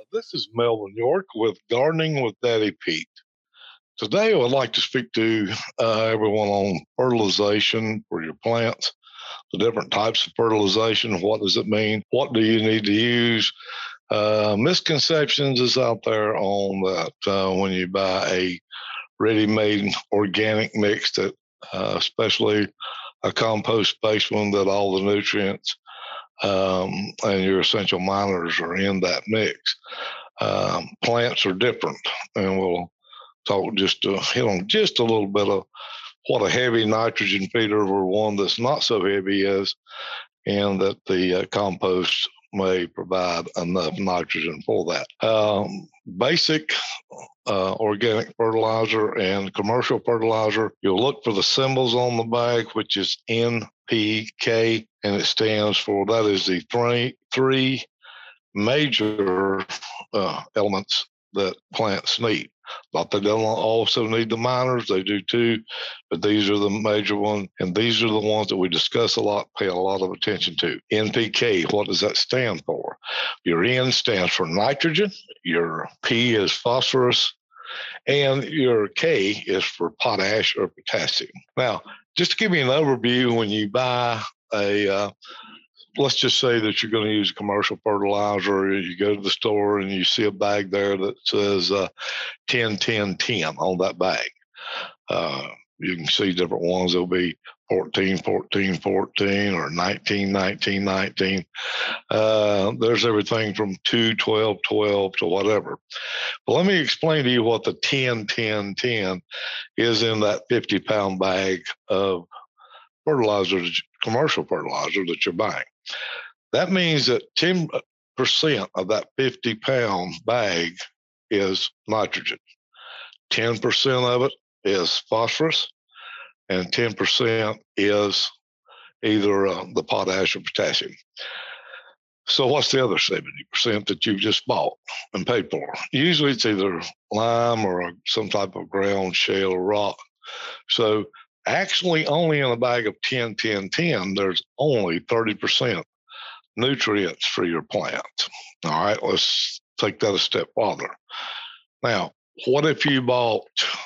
This is Melvin York with Gardening with Daddy Pete. Today, I would like to speak to everyone on fertilization for your plants, the different types of fertilization. What does it mean? What do you need to use? Misconceptions is out there on that when you buy a ready-made organic mix that, especially a compost-based one, that all the nutrients and your essential miners are in that mix. Plants are different, and we'll talk just to hit on just a little bit of what a heavy nitrogen feeder or one that's not so heavy is, and that the compost may provide enough nitrogen for that. Basic organic fertilizer and commercial fertilizer, you'll look for the symbols on the bag, which is NPK, and it stands for, that is the three major elements that plants need. Not that they don't also need the miners, they do too, but these are the major ones, and these are the ones that we discuss a lot, pay a lot of attention to. NPK, what does that stand for? Your N stands for nitrogen, your P is phosphorus, and your K is for potash or potassium. Now, just to give you an overview, when you buy let's just say that you're going to use a commercial fertilizer. You go to the store and you see a bag there that says 10, 10, 10 on that bag. You can see different ones. There'll be 14, 14, 14, or 19, 19, 19. There's everything from 2, 12, 12 to whatever. But let me explain to you what the 10, 10, 10 is in that 50-pound bag of fertilizer, commercial fertilizer that you're buying. That means that 10% of that 50-pound bag is nitrogen. 10% of it is phosphorus, and 10% is either the potash or potassium. So what's the other 70% that you've just bought and paid for? Usually it's either lime or some type of ground shale or rock. So actually only in a bag of 10, 10, 10, there's only 30% nutrients for your plant. All right, let's take that a step farther. Now, what if you bought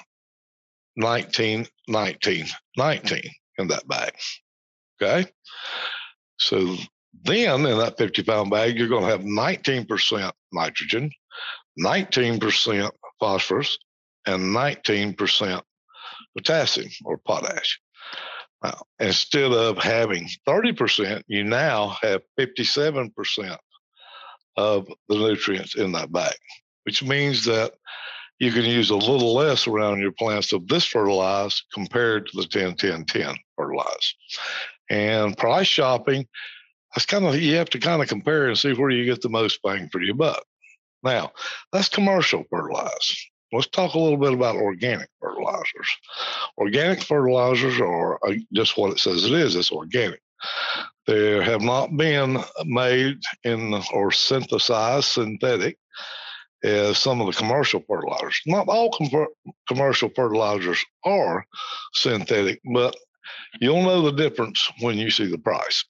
19, 19, 19 in that bag? Okay, so then in that 50-pound bag, you're going to have 19% nitrogen, 19% phosphorus, and 19% potassium or potash. Now, instead of having 30%, you now have 57% of the nutrients in that bag, which means that you can use a little less around your plants of this fertilizer compared to the 10, 10, 10 fertilizer. And price shopping, that's you have to kind of compare and see where you get the most bang for your buck. Now, that's commercial fertilizer. Let's talk a little bit about organic fertilizers. Organic fertilizers are just what it says it is. It's organic. They have not been made in or synthesized synthetic as some of the commercial fertilizers. Not all commercial fertilizers are synthetic, but you'll know the difference when you see the price.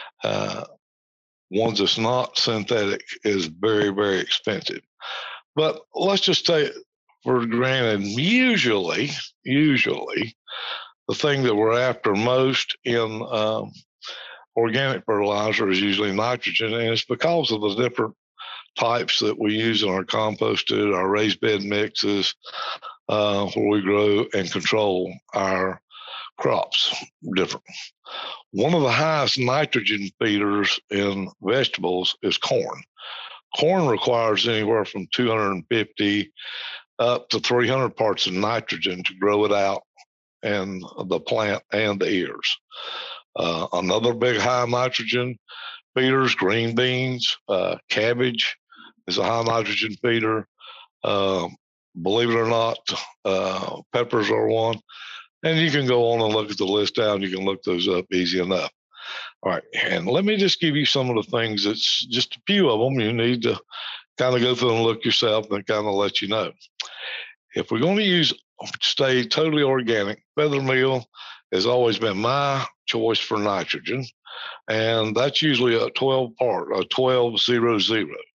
Ones that's not synthetic is very, very expensive. But let's just take for granted, usually, the thing that we're after most in organic fertilizer is usually nitrogen, and it's because of the different types that we use in our composted, our raised bed mixes, where we grow and control our crops different. One of the highest nitrogen feeders in vegetables is corn. Corn requires anywhere from 250 up to 300 parts of nitrogen to grow it out in the plant and the ears. Another big high nitrogen feeders, green beans, cabbage is a high nitrogen feeder. Believe it or not, peppers are one. And you can go on and look at the list down. You can look those up easy enough. All right, and let me just give you some of the things. It's just a few of them. You need to kind of go through and look yourself and kind of let you know. If we're going to stay totally organic, feather meal has always been my choice for nitrogen, and that's usually a 12 part, a 12-0-0.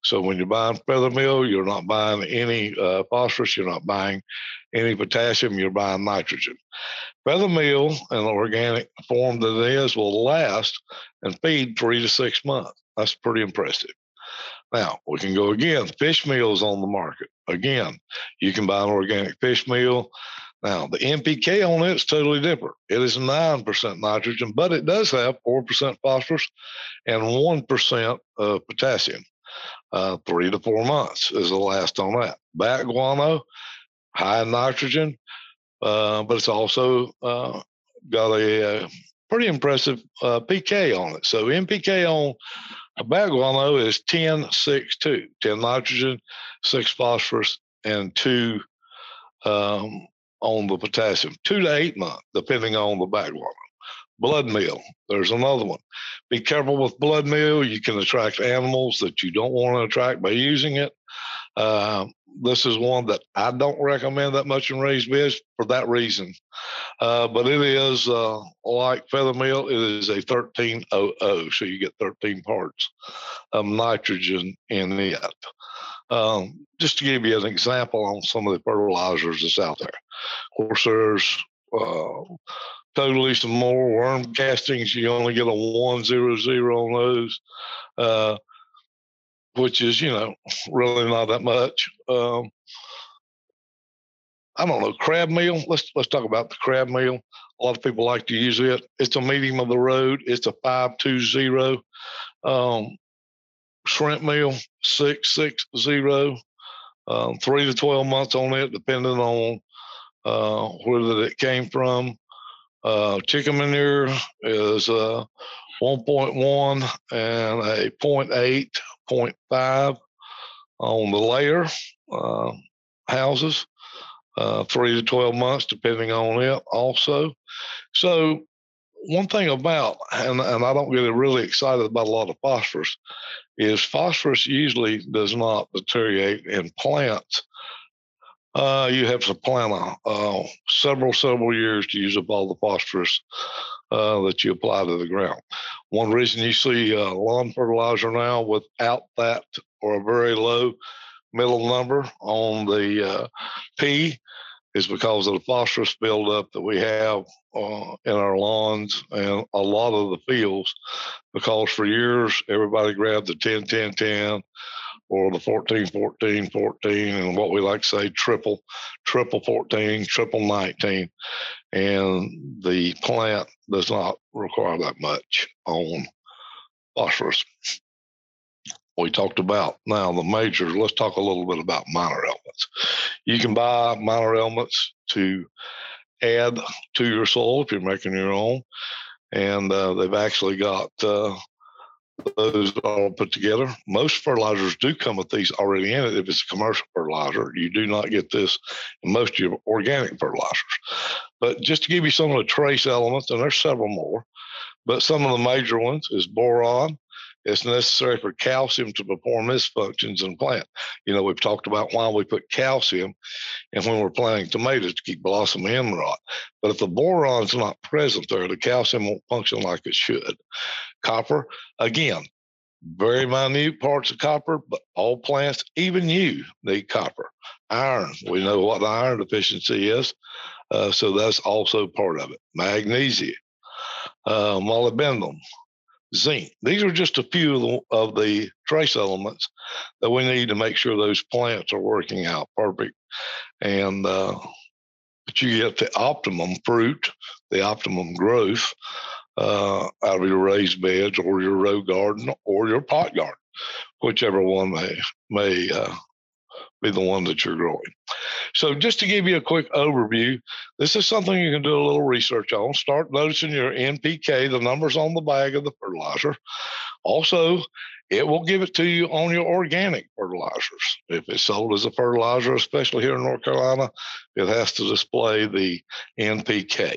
So when you're buying Feather Mill, you're not buying any phosphorus, you're not buying any potassium, you're buying nitrogen. Feather Mill, in the organic form that it is, will last and feed 3 to 6 months. That's pretty impressive. Now, we can go again. Fish meal is on the market. Again, you can buy an organic fish meal. Now, the NPK on it is totally different. It is 9% nitrogen, but it does have 4% phosphorus and 1% of potassium. 3 to 4 months is the last on that. Bat guano, high in nitrogen, but it's also got a pretty impressive PK on it. So NPK on a bat guano is 10-6-2, 10 nitrogen, 6 phosphorus, and 2 on the potassium, 2 to 8 months, depending on the bat guano. Blood meal, there's another one. Be careful with blood meal. You can attract animals that you don't want to attract by using it. This is one that I don't recommend that much in raised beds for that reason. But it is like Feather Mill, it is a 1300, so you get 13 parts of nitrogen in it. Just to give you an example on some of the fertilizers that's out there. Of course, there's totally some more worm castings. You only get a 100 on those, which is, really not that much. I don't know, crab meal. Let's talk about the crab meal. A lot of people like to use it. It's a medium of the road. It's a 520. Shrimp meal 660. 3 to 12 months on it, depending on where it came from. Chicken manure is 1.1 and a 0.8, 0.5 on the layer houses. 3 to 12 months, depending on it also. So one thing about, and I don't get really excited about a lot of phosphorus, is phosphorus usually does not deteriorate in plants. You have to plant several years to use up all the phosphorus that you apply to the ground. One reason you see lawn fertilizer now without that, or a very low middle number on the P, is because of the phosphorus buildup that we have in our lawns and a lot of the fields, because for years everybody grabbed the 10-10-10 or the 14-14-14 and what we like to say triple 14, triple 19. And the plant does not require that much on phosphorus. We talked about now the majors. Let's talk a little bit about minor elements. You can buy minor elements to add to your soil if you're making your own, and they've actually got those all put together. Most fertilizers do come with these already in it. If it's a commercial fertilizer, you do not get this in most of your organic fertilizers. But just to give you some of the trace elements, and there's several more, but some of the major ones is boron. It's necessary for calcium to perform its functions in plant. We've talked about why we put calcium and when we're planting tomatoes to keep blossom end rot. But if the boron's not present there, the calcium won't function like it should. Copper, again, very minute parts of copper, but all plants, even you, need copper. Iron, we know what the iron deficiency is, so that's also part of it. Magnesium, molybdenum, zinc. These are just a few of the trace elements that we need to make sure those plants are working out perfect. And but you get the optimum fruit, the optimum growth out of your raised beds or your row garden or your pot garden, whichever one may be the one that you're growing. So just to give you a quick overview, this is something you can do a little research on. Start noticing your NPK, the numbers on the bag of the fertilizer. Also, it will give it to you on your organic fertilizers. If it's sold as a fertilizer, especially here in North Carolina, it has to display the NPK.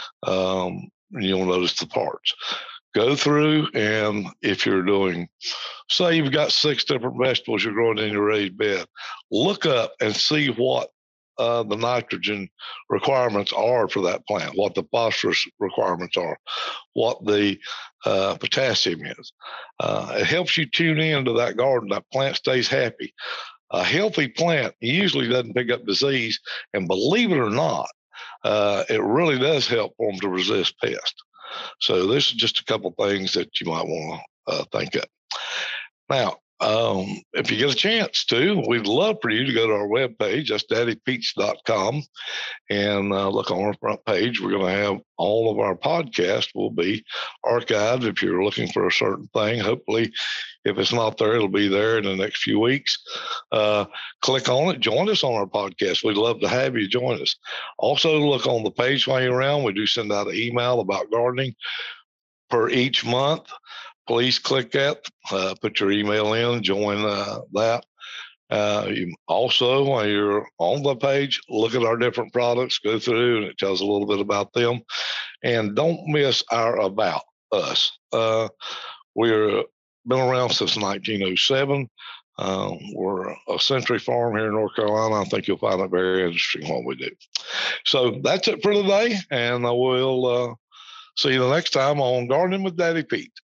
You'll notice the parts. Go through, and if you're doing, say you've got 6 different vegetables you're growing in your raised bed, look up and see what the nitrogen requirements are for that plant, what the phosphorus requirements are, what the potassium is. It helps you tune into that garden. That plant stays happy. A healthy plant usually doesn't pick up disease, and believe it or not, it really does help them to resist pests. So this is just a couple things that you might want to think of. Now, if you get a chance to, we'd love for you to go to our webpage, that's daddypete's.com, and look on our front page. We're going to have all of our podcasts will be archived if you're looking for a certain thing. Hopefully, if it's not there, it'll be there in the next few weeks. Click on it. Join us on our podcast. We'd love to have you join us. Also, look on the page while you're around. We do send out an email about gardening per each month. Please click that, put your email in, join that. You also, while you're on the page, look at our different products, go through, and it tells a little bit about them. And don't miss our About Us. We're been around since 1907. We're a century farm here in North Carolina. I think you'll find it very interesting what we do. So that's it for today, and I will see you the next time on Gardening with Daddy Pete.